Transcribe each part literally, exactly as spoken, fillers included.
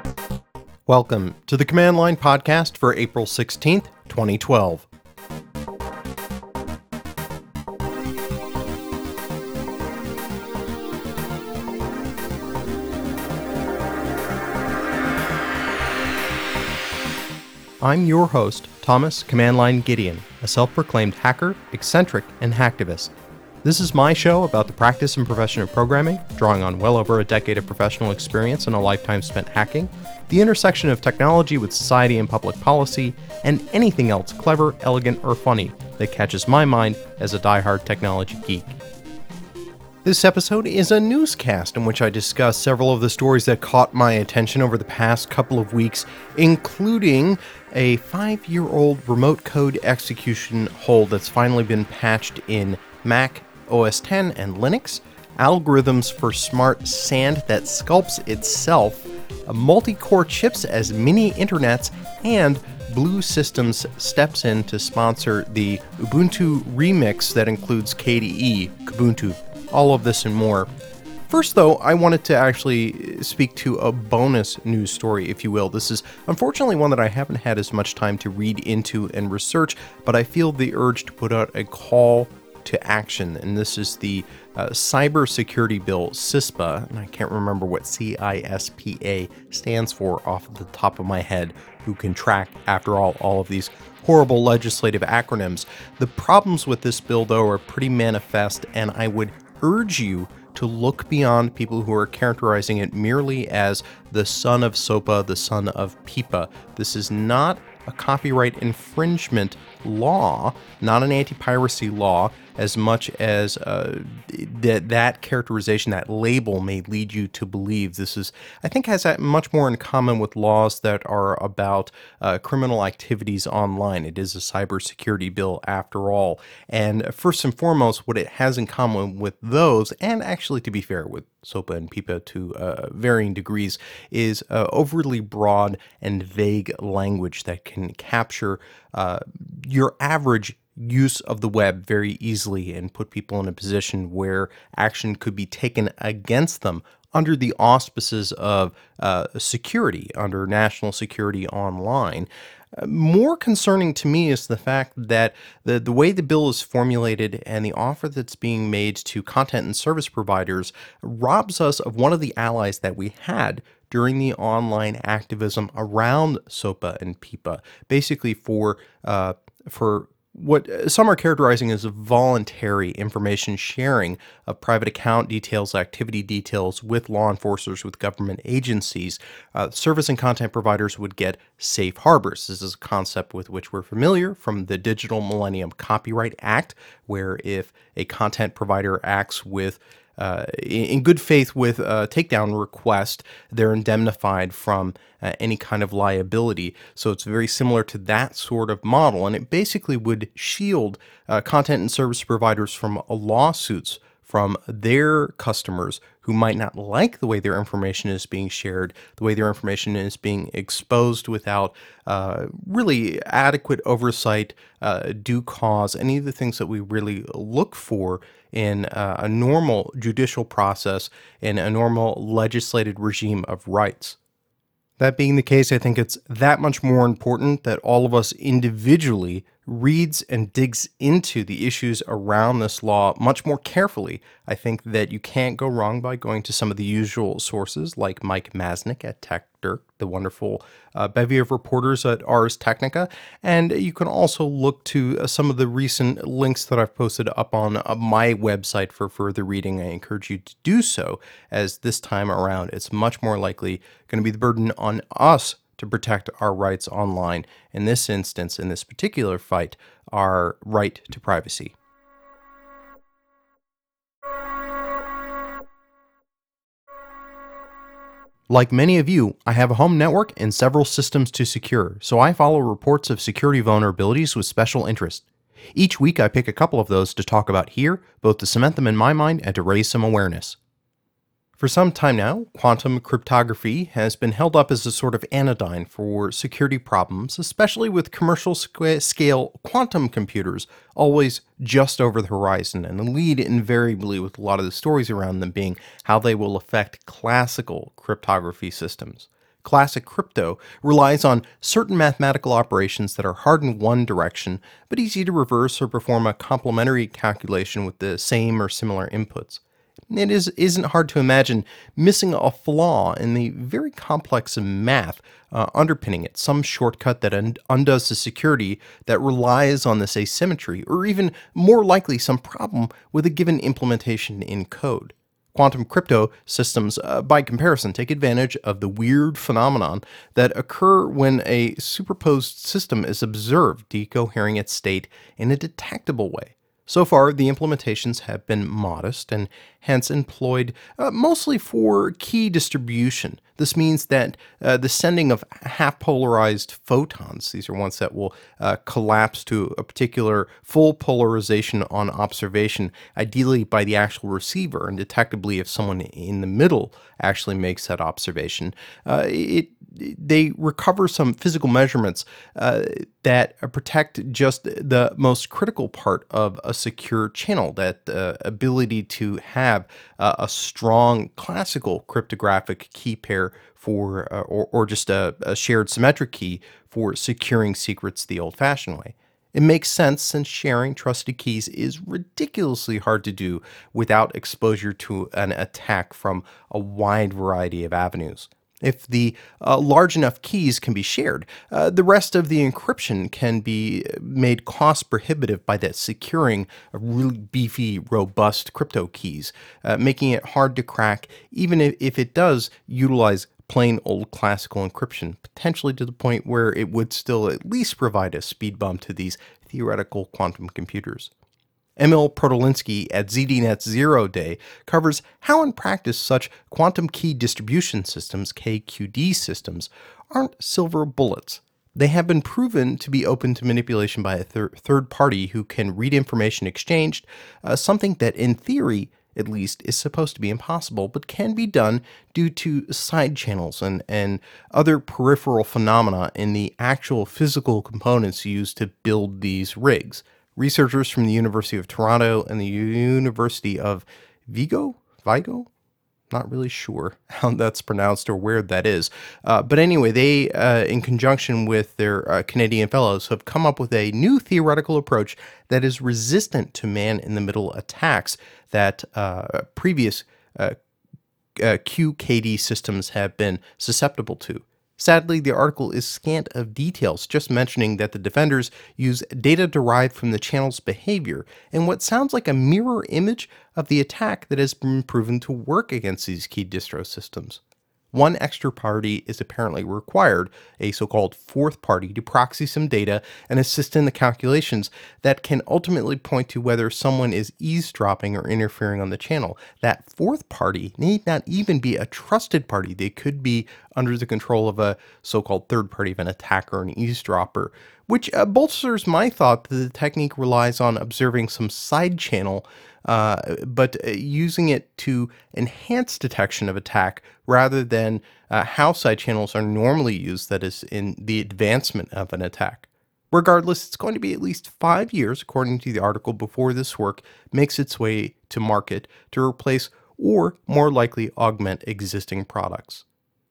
Welcome to the Command Line podcast for April sixteenth, twenty twelve. I'm your host, Thomas Command Line Gideon, a self-proclaimed hacker, eccentric, and hacktivist. This is my show about the practice and profession of programming, drawing on well over a decade of professional experience and a lifetime spent hacking, the intersection of technology with society and public policy, and anything else clever, elegant, or funny that catches my mind as a diehard technology geek. This episode is a newscast in which I discuss several of the stories that caught my attention over the past couple of weeks, including a five-year-old remote code execution hole that's finally been patched in Mac O S X and Linux, algorithms for smart sand that sculpts itself, multi-core chips as mini internets, and Blue Systems steps in to sponsor the Ubuntu remix that includes K D E, Kubuntu. All of this and more. First, though, I wanted to actually speak to a bonus news story, if you will. This is unfortunately one that I haven't had as much time to read into and research, but I feel the urge to put out a call to action, and this is the uh, Cybersecurity Bill, CISPA, and I can't remember what C I S P A stands for off the top of my head. Who can track, after all, all of these horrible legislative acronyms? The problems with this bill, though, are pretty manifest, and I would urge you to look beyond people who are characterizing it merely as the son of SOPA, the son of PIPA. This is not a copyright infringement law, not an anti-piracy law, as much as uh, that that characterization, that label may lead you to believe. This is, I think, has much more in common with laws that are about uh, criminal activities online. It is a cybersecurity bill after all. And first and foremost, what it has in common with those, and actually to be fair with SOPA and PIPA to uh, varying degrees, is uh, overly broad and vague language that can capture uh, your average use of the web very easily and put people in a position where action could be taken against them under the auspices of uh, security, under national security online. Uh, more concerning to me is the fact that the, the way the bill is formulated and the offer that's being made to content and service providers robs us of one of the allies that we had during the online activism around SOPA and PIPA, basically for uh, for what some are characterizing as voluntary information sharing of private account details, activity details with law enforcers, with government agencies. Uh, service and content providers would get safe harbors. This is a concept with which we're familiar from the Digital Millennium Copyright Act, where if a content provider acts with Uh, in good faith with a takedown request, they're indemnified from uh, any kind of liability. So it's very similar to that sort of model, and it basically would shield uh, content and service providers from uh, lawsuits from their customers who might not like the way their information is being shared, the way their information is being exposed without uh, really adequate oversight, uh, due cause, any of the things that we really look for in uh, a normal judicial process, in a normal legislated regime of rights. That being the case, I think it's that much more important that all of us individually reads and digs into the issues around this law much more carefully. I think that you can't go wrong by going to some of the usual sources like Mike Masnick at TechDirt, the wonderful uh, bevy of reporters at Ars Technica, and you can also look to uh, some of the recent links that I've posted up on uh, my website for further reading. I encourage you to do so, as this time around it's much more likely going to be the burden on us to protect our rights online. In this instance, in this particular fight, our right to privacy. Like many of you, I have a home network and several systems to secure, so I follow reports of security vulnerabilities with special interest. Each week I pick a couple of those to talk about here, both to cement them in my mind and to raise some awareness. For some time now, quantum cryptography has been held up as a sort of anodyne for security problems, especially with commercial scale quantum computers always just over the horizon, and the lead invariably with a lot of the stories around them being how they will affect classical cryptography systems. Classic crypto relies on certain mathematical operations that are hard in one direction, but easy to reverse or perform a complementary calculation with the same or similar inputs. It is, isn't hard to imagine missing a flaw in the very complex math uh, underpinning it, some shortcut that un- undoes the security that relies on this asymmetry, or even more likely, some problem with a given implementation in code. Quantum crypto systems, uh, by comparison, take advantage of the weird phenomenon that occur when a superposed system is observed decohering its state in a detectable way. So far, the implementations have been modest and hence employed uh, mostly for key distribution. This means that uh, the sending of half-polarized photons, these are ones that will uh, collapse to a particular full polarization on observation, ideally by the actual receiver, and detectably if someone in the middle actually makes that observation. Uh, it They recover some physical measurements uh, that protect just the most critical part of a secure channel, that uh, ability to have uh, a strong classical cryptographic key pair for, uh, or, or just a, a shared symmetric key for securing secrets the old-fashioned way. It makes sense since sharing trusted keys is ridiculously hard to do without exposure to an attack from a wide variety of avenues. If the uh, large enough keys can be shared, uh, the rest of the encryption can be made cost prohibitive by that securing of really beefy, robust crypto keys, uh, making it hard to crack, even if, if it does utilize plain old classical encryption, potentially to the point where it would still at least provide a speed bump to these theoretical quantum computers. Emil Protolinsky at Z D Net Zero Day covers how in practice such quantum key distribution systems, K Q D systems, aren't silver bullets. They have been proven to be open to manipulation by a thir- third party who can read information exchanged, uh, something that in theory, at least, is supposed to be impossible, but can be done due to side channels and, and other peripheral phenomena in the actual physical components used to build these rigs. Researchers from the University of Toronto and the University of Vigo, Vigo? Not really sure how that's pronounced or where that is. Uh, but anyway, they, uh, in conjunction with their uh, Canadian fellows, have come up with a new theoretical approach that is resistant to man-in-the-middle attacks that uh, previous uh, uh, Q K D systems have been susceptible to. Sadly, the article is scant of details, just mentioning that the defenders use data derived from the channel's behavior and what sounds like a mirror image of the attack that has been proven to work against these key distro systems. One extra party is apparently required, a so-called fourth party, to proxy some data and assist in the calculations that can ultimately point to whether someone is eavesdropping or interfering on the channel. That fourth party need not even be a trusted party. They could be under the control of a so-called third party of an attacker or an eavesdropper, which uh, bolsters my thought that the technique relies on observing some side channel Uh, but uh, using it to enhance detection of attack rather than uh, how side channels are normally used, that is, in the advancement of an attack. Regardless, it's going to be at least five years, according to the article, before this work makes its way to market to replace or, more likely, augment existing products.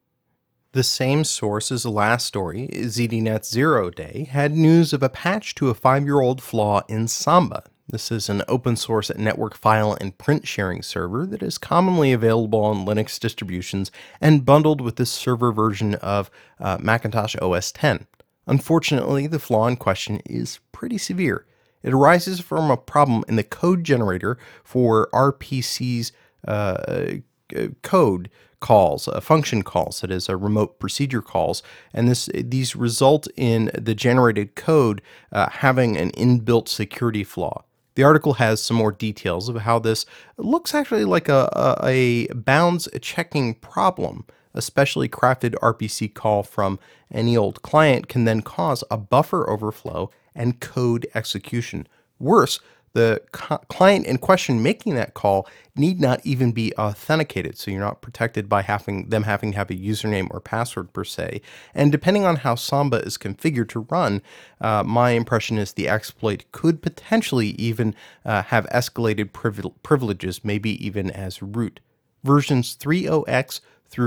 The same source as the last story, Z D Net Zero Day, had news of a patch to a five-year-old flaw in Samba. This is an open-source network file and print sharing server that is commonly available on Linux distributions and bundled with this server version of uh, Macintosh O S ten. Unfortunately, the flaw in question is pretty severe. It arises from a problem in the code generator for R P C's uh, code calls, uh, function calls, that is, a remote procedure calls, and this these result in the generated code uh, having an inbuilt security flaw. The article has some more details of how this looks actually like a, a, a bounds checking problem. Especially crafted R P C call from any old client can then cause a buffer overflow and code execution. Worse, the co- client in question making that call need not even be authenticated, so you're not protected by having them having to have a username or password per se. And depending on how Samba is configured to run, uh, my impression is the exploit could potentially even uh, have escalated priv- privileges, maybe even as root. Versions three point oh x through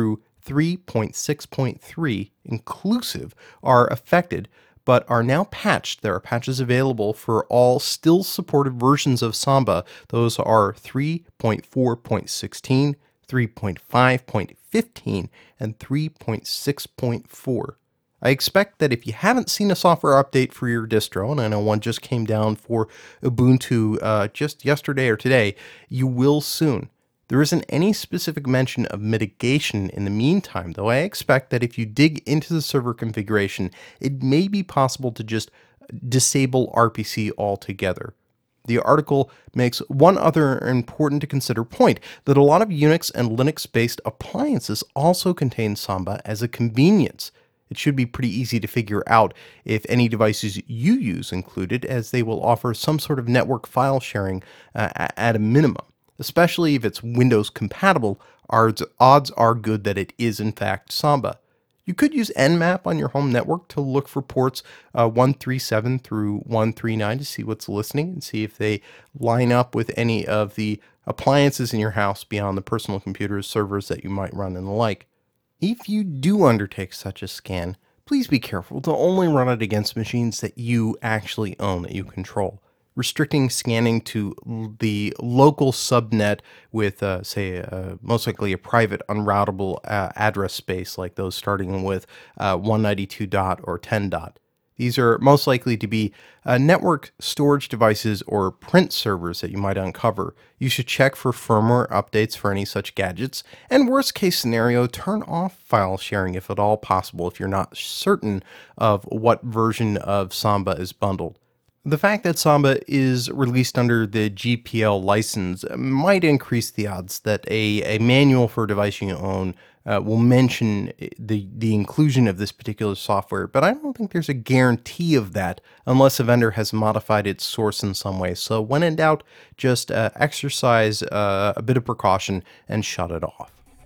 three point six point three inclusive are affected, but are now patched. There are patches available for all still supported versions of Samba. Those are three point four point one six, three point five point fifteen, and three point six point four. I expect that if you haven't seen a software update for your distro, and I know one just came down for Ubuntu uh, just yesterday or today, you will soon. There isn't any specific mention of mitigation in the meantime, though I expect that if you dig into the server configuration, it may be possible to just disable R P C altogether. The article makes one other important to consider point, that a lot of Unix and Linux-based appliances also contain Samba as a convenience. It should be pretty easy to figure out if any devices you use included, as they will offer some sort of network file sharing uh, at a minimum. Especially if it's Windows compatible, odds, odds are good that it is in fact Samba. You could use Nmap on your home network to look for ports uh, one thirty-seven through one thirty-nine to see what's listening and see if they line up with any of the appliances in your house beyond the personal computers, servers that you might run and the like. If you do undertake such a scan, please be careful to only run it against machines that you actually own, that you control. Restricting scanning to the local subnet with, uh, say, uh, most likely a private unroutable uh, address space like those starting with uh, one ninety-two dot or ten dot. These are most likely to be uh, network storage devices or print servers that you might uncover. You should check for firmware updates for any such gadgets, and worst case scenario, turn off file sharing if at all possible if you're not certain of what version of Samba is bundled. The fact that Samba is released under the G P L license might increase the odds that a, a manual for a device you own uh, will mention the, the inclusion of this particular software, but I don't think there's a guarantee of that unless a vendor has modified its source in some way. So when in doubt, just uh, exercise uh, a bit of precaution and shut it off.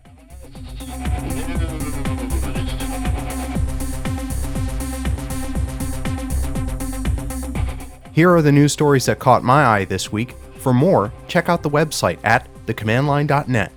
Here are the news stories that caught my eye this week. For more, check out the website at the command line dot net.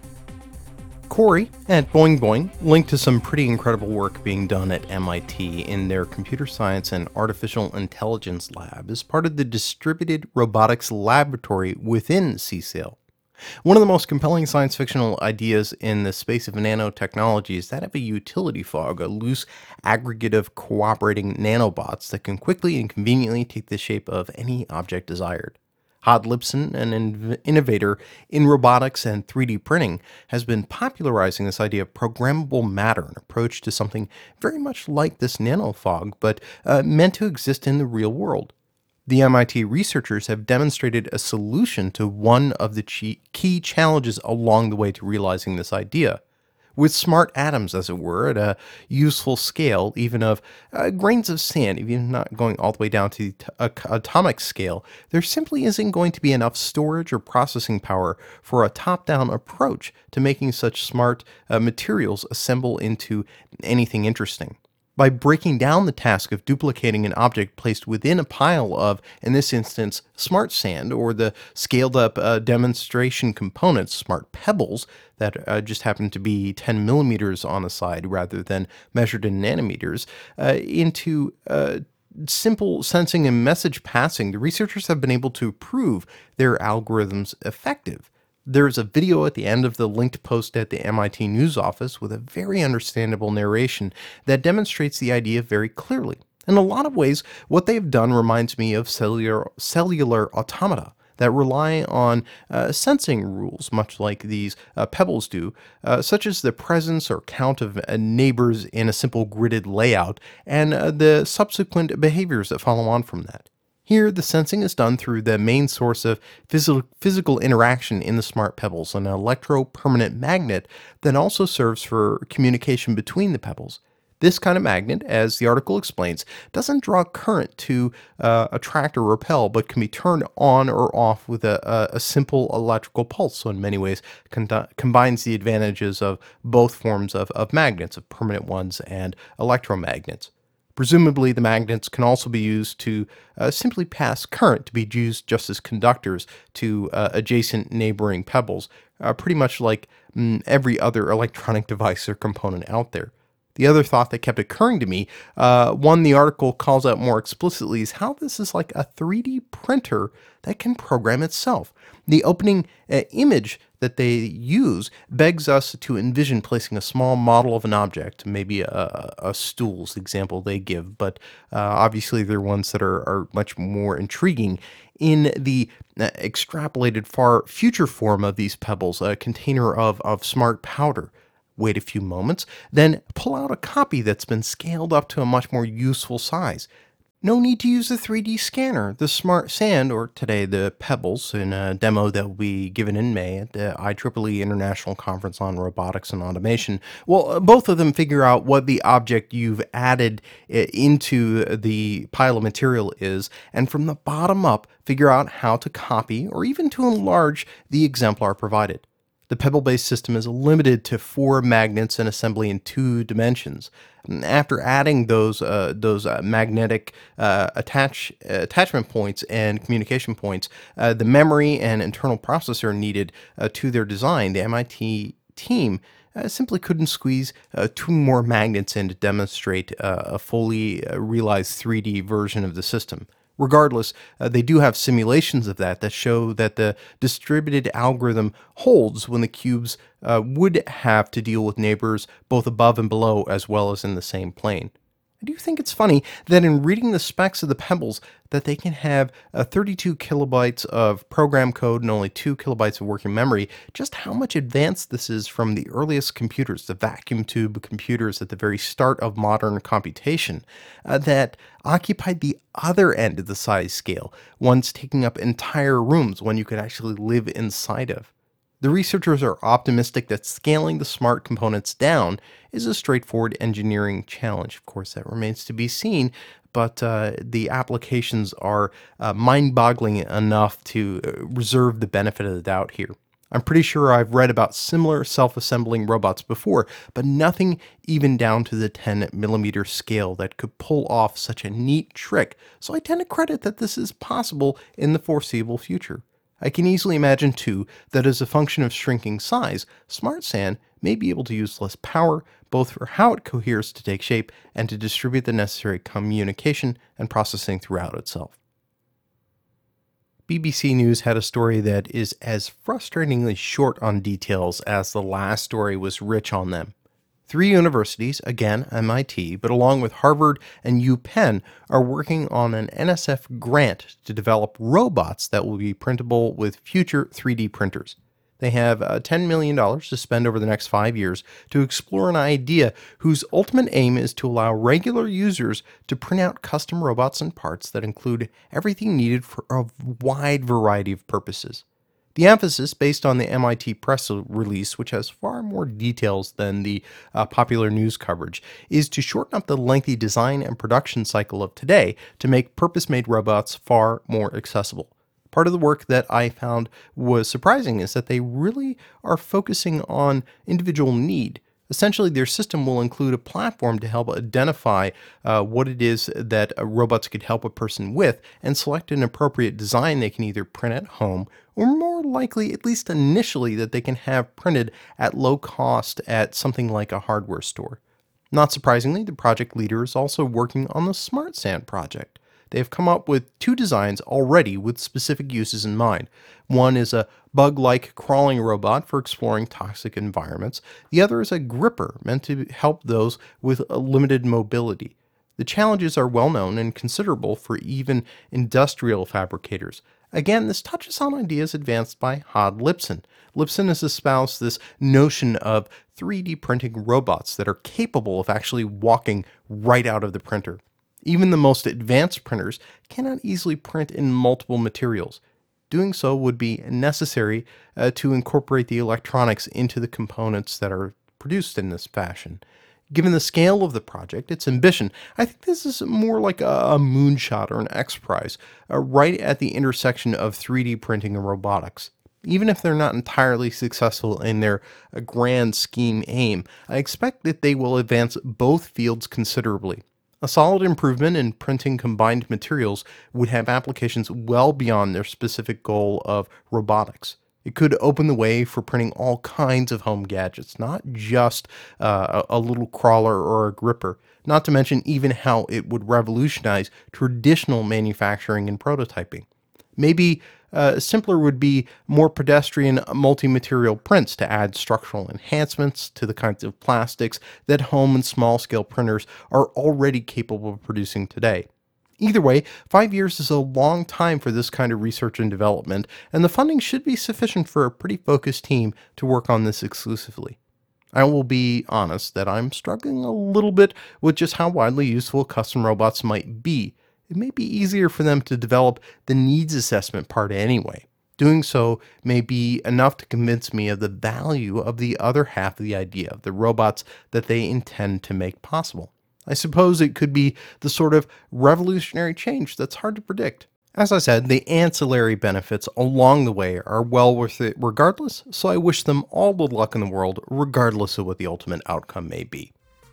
Corey at Boing Boing linked to some pretty incredible work being done at M I T in their Computer Science and Artificial Intelligence Lab as part of the Distributed Robotics Laboratory within C S A I L. One of the most compelling science fictional ideas in the space of nanotechnology is that of a utility fog, a loose aggregate of cooperating nanobots that can quickly and conveniently take the shape of any object desired. Hod Lipson, an in- innovator in robotics and three D printing, has been popularizing this idea of programmable matter, an approach to something very much like this nanofog, but uh, meant to exist in the real world. The M I T researchers have demonstrated a solution to one of the key challenges along the way to realizing this idea. With smart atoms, as it were, at a useful scale, even of uh, grains of sand, even not going all the way down to the uh, atomic scale, there simply isn't going to be enough storage or processing power for a top-down approach to making such smart uh, materials assemble into anything interesting. By breaking down the task of duplicating an object placed within a pile of, in this instance, smart sand, or the scaled-up uh, demonstration components, smart pebbles, that uh, just happen to be ten millimeters on the side rather than measured in nanometers, uh, into uh, simple sensing and message passing, the researchers have been able to prove their algorithms effective. There's a video at the end of the linked post at the M I T News office with a very understandable narration that demonstrates the idea very clearly. In a lot of ways, what they've done reminds me of cellular, cellular automata that rely on uh, sensing rules, much like these uh, pebbles do, uh, such as the presence or count of uh, neighbors in a simple gridded layout, and uh, the subsequent behaviors that follow on from that. Here, the sensing is done through the main source of phys- physical interaction in the smart pebbles, an electro-permanent magnet that also serves for communication between the pebbles. This kind of magnet, as the article explains, doesn't draw current to uh, attract or repel, but can be turned on or off with a, a, a simple electrical pulse. So in many ways, con- combines the advantages of both forms of, of magnets, of permanent ones and electromagnets. Presumably, the magnets can also be used to uh, simply pass current, to be used just as conductors to uh, adjacent neighboring pebbles, uh, pretty much like mm, every other electronic device or component out there. The other thought that kept occurring to me, uh, one the article calls out more explicitly, is how this is like a three D printer that can program itself. The opening uh, image that they use begs us to envision placing a small model of an object, maybe a, a stool's the example they give, but uh, obviously they're ones that are, are much more intriguing, in the uh, extrapolated far future form of these pebbles, a container of, of smart powder. Wait a few moments, then pull out a copy that's been scaled up to a much more useful size. No need to use the three D scanner. The Smart Sand, or today the Pebbles, in a demo that will be given in May at the I triple E International Conference on Robotics and Automation, well, uh, both of them figure out what the object you've added uh, into the pile of material is, and from the bottom up, figure out how to copy or even to enlarge the exemplar provided. The Pebble-based system is limited to four magnets and assembly in two dimensions. After adding those uh, those uh, magnetic uh, attach uh, attachment points and communication points, uh, the memory and internal processor needed uh, to their design, the M I T team uh, simply couldn't squeeze uh, two more magnets in to demonstrate uh, a fully uh, realized three D version of the system. Regardless, uh, they do have simulations of that that show that the distributed algorithm holds when the cubes uh, would have to deal with neighbors both above and below as well as in the same plane. I do think it's funny that in reading the specs of the Pebbles that they can have uh, thirty-two kilobytes of program code and only two kilobytes of working memory, just how much advanced this is from the earliest computers, the vacuum tube computers at the very start of modern computation, uh, that occupied the other end of the size scale, ones taking up entire rooms, one you could actually live inside of. The researchers are optimistic that scaling the smart components down is a straightforward engineering challenge. Of course, that remains to be seen, but uh, the applications are uh, mind-boggling enough to uh, reserve the benefit of the doubt here. I'm pretty sure I've read about similar self-assembling robots before, but nothing even down to the ten millimeter scale that could pull off such a neat trick, so I tend to credit that this is possible in the foreseeable future. I can easily imagine, too, that as a function of shrinking size, Smart Sand may be able to use less power, both for how it coheres to take shape and to distribute the necessary communication and processing throughout itself. B B C News had a story that is as frustratingly short on details as the last story was rich on them. Three universities, again M I T, but along with Harvard and UPenn, are working on an N S F grant to develop robots that will be printable with future three D printers. They have uh, ten million dollars to spend over the next five years to explore an idea whose ultimate aim is to allow regular users to print out custom robots and parts that include everything needed for a wide variety of purposes. The emphasis, based on the M I T press release, which has far more details than the uh, popular news coverage, is to shorten up the lengthy design and production cycle of today to make purpose-made robots far more accessible. Part of the work that I found was surprising is that they really are focusing on individual need. Essentially, their system will include a platform to help identify uh, what it is that uh, robots could help a person with and select an appropriate design they can either print at home or more likely, at least initially, that they can have printed at low cost at something like a hardware store. Not surprisingly, the project leader is also working on the Smart Sand project. They have come up with two designs already with specific uses in mind. One is a bug-like crawling robot for exploring toxic environments. The other is a gripper meant to help those with a limited mobility. The challenges are well known and considerable for even industrial fabricators. Again, this touches on ideas advanced by Hod Lipson. Lipson has espoused this notion of three D printing robots that are capable of actually walking right out of the printer. Even the most advanced printers cannot easily print in multiple materials. Doing so would be necessary uh, to incorporate the electronics into the components that are produced in this fashion. Given the scale of the project, its ambition, I think this is more like a, a moonshot or an X Prize, uh, right at the intersection of three D printing and robotics. Even if they're not entirely successful in their uh, grand scheme aim, I expect that they will advance both fields considerably. A solid improvement in printing combined materials would have applications well beyond their specific goal of robotics. It could open the way for printing all kinds of home gadgets, not just uh, a a little crawler or a gripper, not to mention even how it would revolutionize traditional manufacturing and prototyping. Maybe uh, simpler would be more pedestrian multi-material prints to add structural enhancements to the kinds of plastics that home and small-scale printers are already capable of producing today. Either way, five years is a long time for this kind of research and development, and the funding should be sufficient for a pretty focused team to work on this exclusively. I will be honest that I'm struggling a little bit with just how widely useful custom robots might be. It may be easier for them to develop the needs assessment part anyway. Doing so may be enough to convince me of the value of the other half of the idea of the robots that they intend to make possible. I suppose it could be the sort of revolutionary change that's hard to predict. As I said, the ancillary benefits along the way are well worth it regardless, so I wish them all the luck in the world, regardless of what the ultimate outcome may be.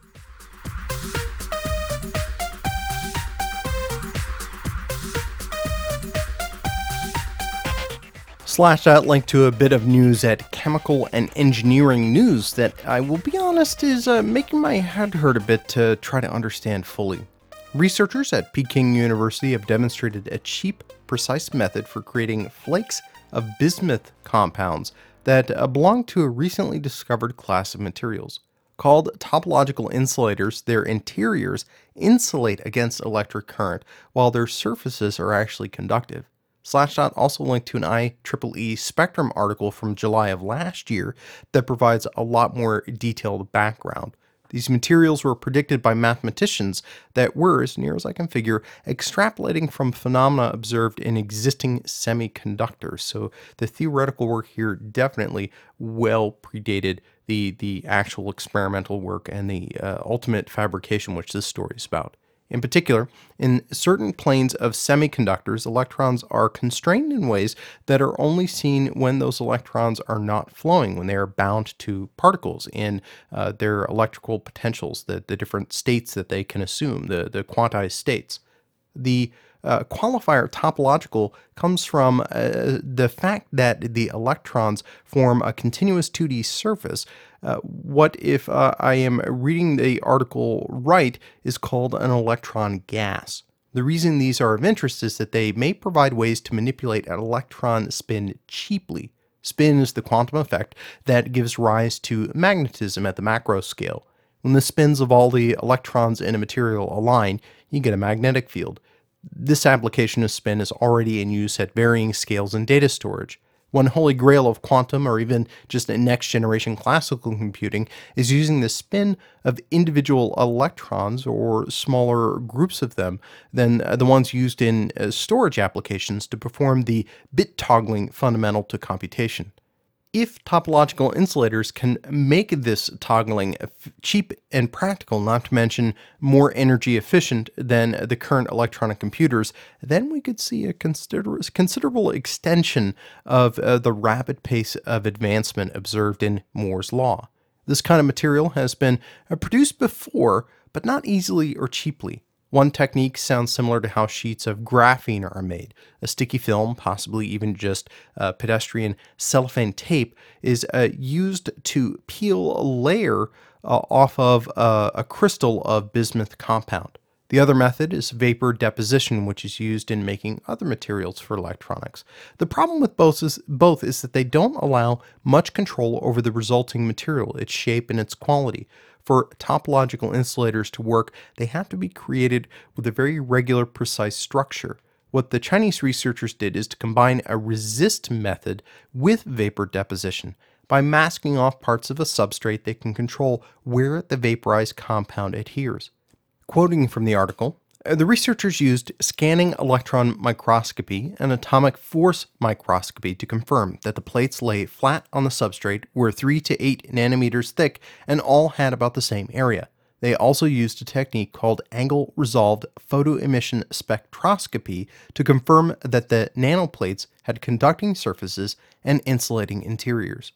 Slash that link to a bit of news at Chemical and Engineering News that I will be honest is uh, making my head hurt a bit to try to understand fully. Researchers at Peking University have demonstrated a cheap, precise method for creating flakes of bismuth compounds that uh, belong to a recently discovered class of materials. Called topological insulators, their interiors insulate against electric current, while their surfaces are actually conductive. Slashdot also linked to an I triple E Spectrum article from July of last year that provides a lot more detailed background. These materials were predicted by mathematicians that were, as near as I can figure, extrapolating from phenomena observed in existing semiconductors. So the theoretical work here definitely well predated the, the actual experimental work and the uh, ultimate fabrication, which this story is about. In particular, in certain planes of semiconductors, electrons are constrained in ways that are only seen when those electrons are not flowing, when they are bound to particles in uh, their electrical potentials, the, the different states that they can assume, the, the quantized states. The uh, qualifier topological comes from uh, the fact that the electrons form a continuous two D surface. Uh, what if uh, I am reading the article right is called an electron gas. The reason these are of interest is that they may provide ways to manipulate an electron spin cheaply. Spin is the quantum effect that gives rise to magnetism at the macro scale. When the spins of all the electrons in a material align, you get a magnetic field. This application of spin is already in use at varying scales in data storage. One holy grail of quantum or even just next generation classical computing is using the spin of individual electrons or smaller groups of them than the ones used in storage applications to perform the bit toggling fundamental to computation. If topological insulators can make this toggling cheap and practical, not to mention more energy efficient than the current electronic computers, then we could see a consider- considerable extension of uh, the rapid pace of advancement observed in Moore's Law. This kind of material has been uh, produced before, but not easily or cheaply. One technique sounds similar to how sheets of graphene are made. A sticky film, possibly even just uh, pedestrian cellophane tape, is uh, used to peel a layer uh, off of uh, a crystal of bismuth compound. The other method is vapor deposition, which is used in making other materials for electronics. The problem with both is, both is that they don't allow much control over the resulting material, its shape, and its quality. For topological insulators to work, they have to be created with a very regular, precise structure. What the Chinese researchers did is to combine a resist method with vapor deposition. By masking off parts of a substrate, they can control where the vaporized compound adheres. Quoting from the article, the researchers used scanning electron microscopy and atomic force microscopy to confirm that the plates lay flat on the substrate, were three to eight nanometers thick, and all had about the same area. They also used a technique called angle-resolved photoemission spectroscopy to confirm that the nanoplates had conducting surfaces and insulating interiors.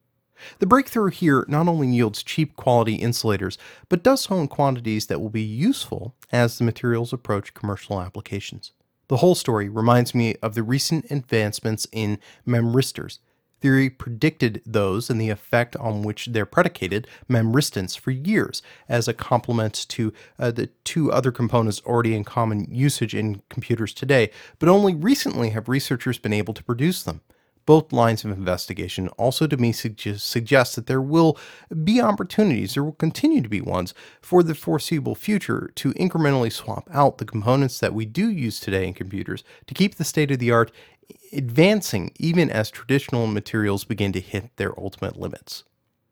The breakthrough here not only yields cheap quality insulators, but does so in quantities that will be useful as the materials approach commercial applications. The whole story reminds me of the recent advancements in memristors. Theory predicted those and the effect on which they're predicated, memristance, for years as a complement to uh, the two other components already in common usage in computers today, but only recently have researchers been able to produce them. Both lines of investigation also to me suggest, suggest that there will be opportunities, there will continue to be ones, for the foreseeable future to incrementally swap out the components that we do use today in computers to keep the state of the art advancing even as traditional materials begin to hit their ultimate limits.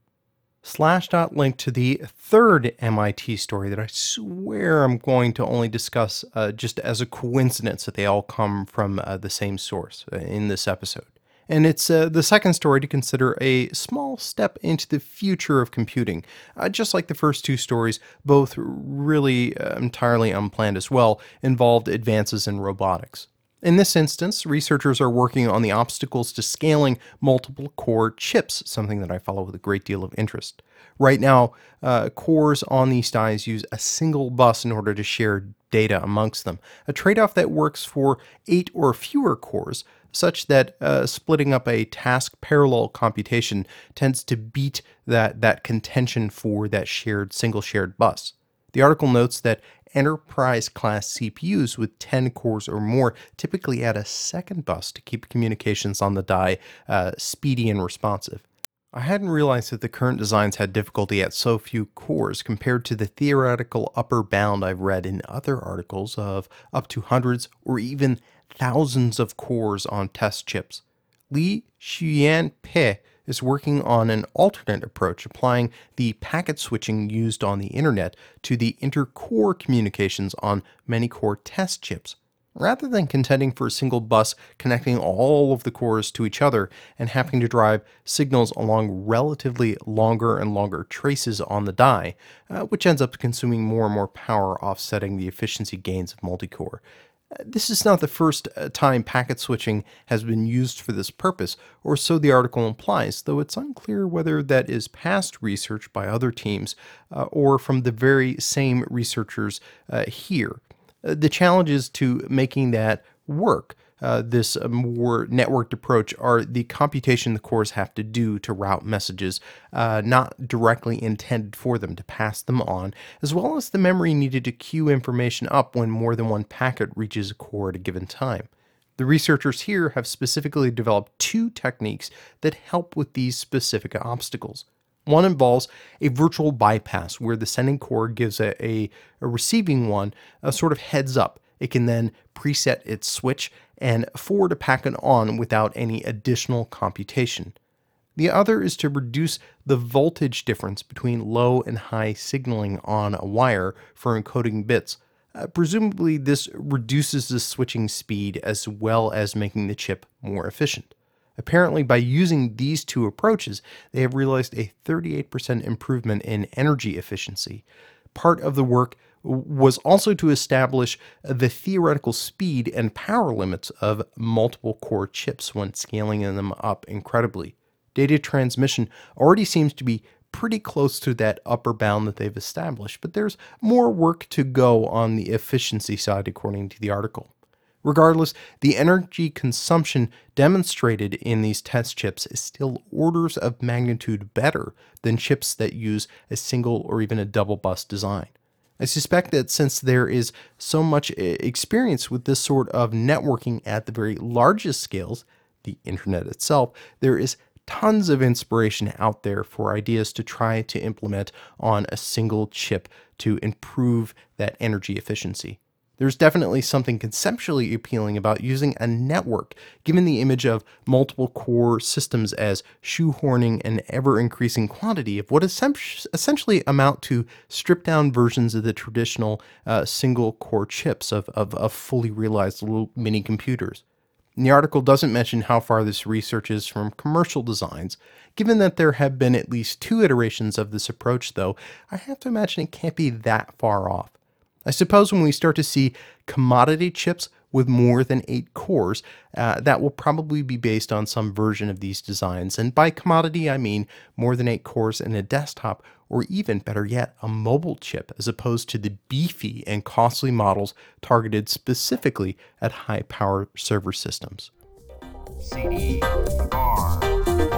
Slashdot linked to the third M I T story that I swear I'm going to only discuss uh, just as a coincidence that they all come from uh, the same source uh, in this episode. And it's uh, the second story to consider a small step into the future of computing. Uh, just like the first two stories, both really uh, entirely unplanned as well, involved advances in robotics. In this instance, researchers are working on the obstacles to scaling multiple core chips, something that I follow with a great deal of interest. Right now, uh, cores on these dies use a single bus in order to share data amongst them, a trade-off that works for eight or fewer cores, such that uh, splitting up a task parallel computation tends to beat that, that contention for that shared single shared bus. The article notes that enterprise-class C P Us with ten cores or more typically add a second bus to keep communications on the die uh, speedy and responsive. I hadn't realized that the current designs had difficulty at so few cores compared to the theoretical upper bound I've read in other articles of up to hundreds or even thousands of cores on test chips. Li Xianpei is working on an alternate approach, applying the packet switching used on the internet to the inter-core communications on many core test chips. Rather than contending for a single bus connecting all of the cores to each other and having to drive signals along relatively longer and longer traces on the die, uh, which ends up consuming more and more power, offsetting the efficiency gains of multicore. This is not the first time packet switching has been used for this purpose, or so the article implies, though it's unclear whether that is past research by other teams uh, or from the very same researchers uh, here. Uh, the challenges to making that work, uh, this uh, more networked approach, are the computation the cores have to do to route messages uh, not directly intended for them, to pass them on, as well as the memory needed to queue information up when more than one packet reaches a core at a given time. The researchers here have specifically developed two techniques that help with these specific obstacles. One involves a virtual bypass where the sending core gives a, a, a receiving one a sort of heads up. It can then preset its switch and forward a packet on without any additional computation. The other is to reduce the voltage difference between low and high signaling on a wire for encoding bits. Uh, presumably, this reduces the switching speed as well as making the chip more efficient. Apparently, by using these two approaches, they have realized a thirty-eight percent improvement in energy efficiency. Part of the work was also to establish the theoretical speed and power limits of multiple core chips when scaling them up incredibly. Data transmission already seems to be pretty close to that upper bound that they've established, but there's more work to go on the efficiency side, according to the article. Regardless, the energy consumption demonstrated in these test chips is still orders of magnitude better than chips that use a single or even a double bus design. I suspect that since there is so much experience with this sort of networking at the very largest scales, the internet itself, there is tons of inspiration out there for ideas to try to implement on a single chip to improve that energy efficiency. There's definitely something conceptually appealing about using a network, given the image of multiple core systems as shoehorning an ever-increasing quantity of what essentially amount to stripped-down versions of the traditional uh, single-core chips of, of, of fully realized little mini-computers. And the article doesn't mention how far this research is from commercial designs. Given that there have been at least two iterations of this approach, though, I have to imagine it can't be that far off. I suppose when we start to see commodity chips with more than eight cores, uh, that will probably be based on some version of these designs. And by commodity, I mean more than eight cores in a desktop, or even better yet, a mobile chip, as opposed to the beefy and costly models targeted specifically at high-power server systems. C D R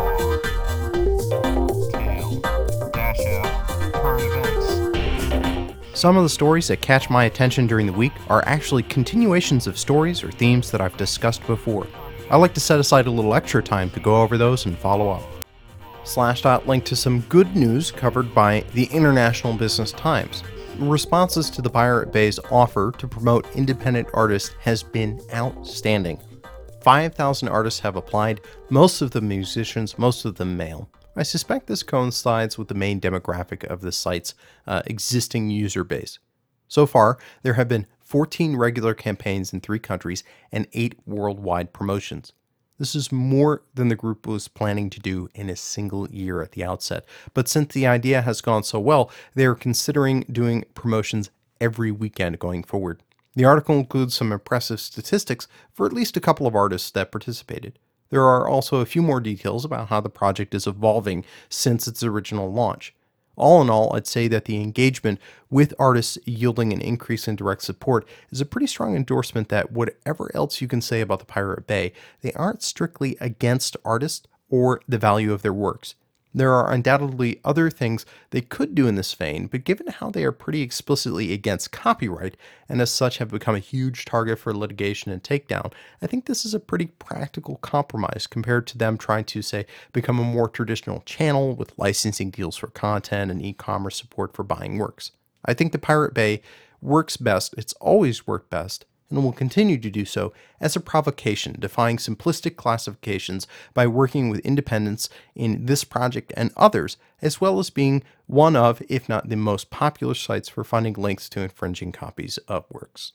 Some of the stories that catch my attention during the week are actually continuations of stories or themes that I've discussed before. I like to set aside a little extra time to go over those and follow up. Slashdot linked to some good news covered by the International Business Times. Responses to the Pirate Bay's offer to promote independent artists has been outstanding. five thousand artists have applied, most of them musicians, most of them male. I suspect this coincides with the main demographic of the site's uh, existing user base. So far, there have been fourteen regular campaigns in three countries and eight worldwide promotions. This is more than the group was planning to do in a single year at the outset, but since the idea has gone so well, they are considering doing promotions every weekend going forward. The article includes some impressive statistics for at least a couple of artists that participated. There are also a few more details about how the project is evolving since its original launch. All in all, I'd say that the engagement with artists yielding an increase in direct support is a pretty strong endorsement that whatever else you can say about the Pirate Bay, they aren't strictly against artists or the value of their works. There are undoubtedly other things they could do in this vein, but given how they are pretty explicitly against copyright, and as such have become a huge target for litigation and takedown, I think this is a pretty practical compromise compared to them trying to, say, become a more traditional channel with licensing deals for content and e-commerce support for buying works. I think the Pirate Bay works best, it's always worked best, and will continue to do so as a provocation, defying simplistic classifications by working with independents in this project and others, as well as being one of, if not the most popular sites for finding links to infringing copies of works.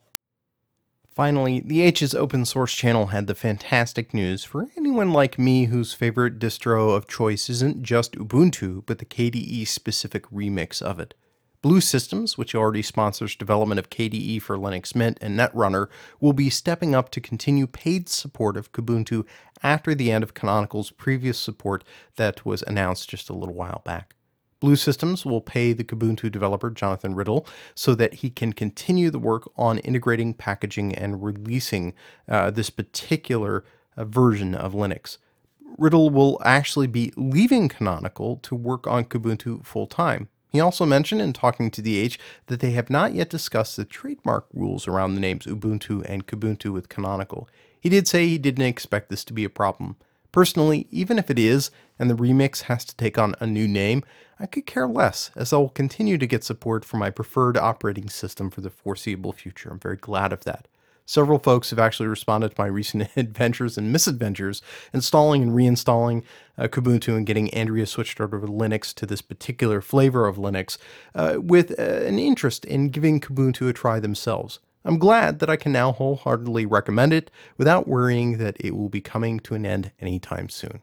Finally, the H's open source channel had the fantastic news for anyone like me whose favorite distro of choice isn't just Ubuntu, but the K D E-specific remix of it. Blue Systems, which already sponsors development of K D E for Linux Mint and Netrunner, will be stepping up to continue paid support of Kubuntu after the end of Canonical's previous support that was announced just a little while back. Blue Systems will pay the Kubuntu developer Jonathan Riddle so that he can continue the work on integrating, packaging, and releasing uh, this particular uh, version of Linux. Riddle will actually be leaving Canonical to work on Kubuntu full-time. He also mentioned in talking to The H that they have not yet discussed the trademark rules around the names Ubuntu and Kubuntu with Canonical. He did say he didn't expect this to be a problem. Personally, even if it is, and the remix has to take on a new name, I could care less, as I will continue to get support for my preferred operating system for the foreseeable future. I'm very glad of that. Several folks have actually responded to my recent adventures and misadventures, installing and reinstalling uh, Kubuntu and getting Andrea switched over to Linux to this particular flavor of Linux, uh, with uh, an interest in giving Kubuntu a try themselves. I'm glad that I can now wholeheartedly recommend it without worrying that it will be coming to an end anytime soon.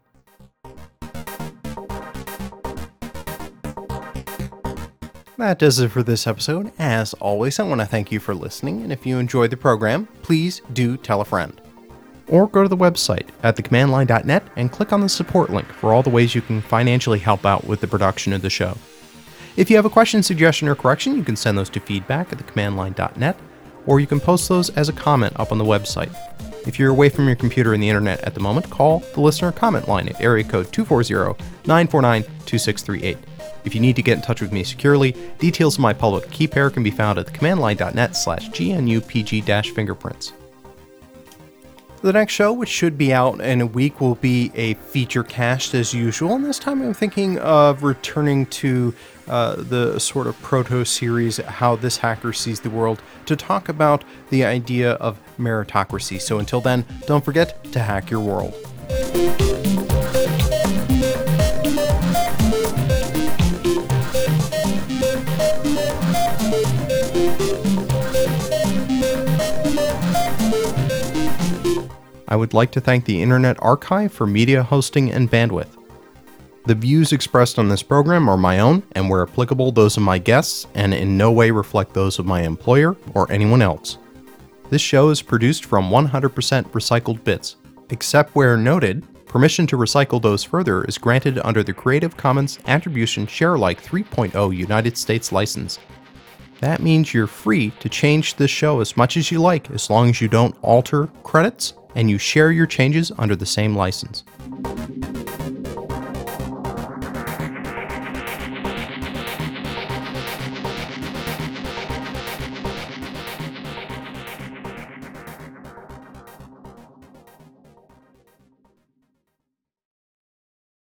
That does it for this episode. As always, I want to thank you for listening, and if you enjoyed the program, please do tell a friend. Or go to the website at the command line dot net and click on the support link for all the ways you can financially help out with the production of the show. If you have a question, suggestion, or correction, you can send those to feedback at the command line dot net, or you can post those as a comment up on the website. If you're away from your computer and the internet at the moment, call the listener comment line at area code two four zero, nine four nine, two six three eight. If you need to get in touch with me securely, details of my public key pair can be found at the command line dot net slash G N U P G fingerprints. The next show, which should be out in a week, will be a feature cast as usual, and this time I'm thinking of returning to uh, the sort of proto-series, How This Hacker Sees the World, to talk about the idea of meritocracy. So until then, don't forget to hack your world. I would like to thank the Internet Archive for media hosting and bandwidth. The views expressed on this program are my own, and where applicable, those of my guests, and in no way reflect those of my employer or anyone else. This show is produced from one hundred percent recycled bits. Except where noted, permission to recycle those further is granted under the Creative Commons Attribution Sharealike three point oh United States license. That means you're free to change this show as much as you like, as long as you don't alter credits and you share your changes under the same license.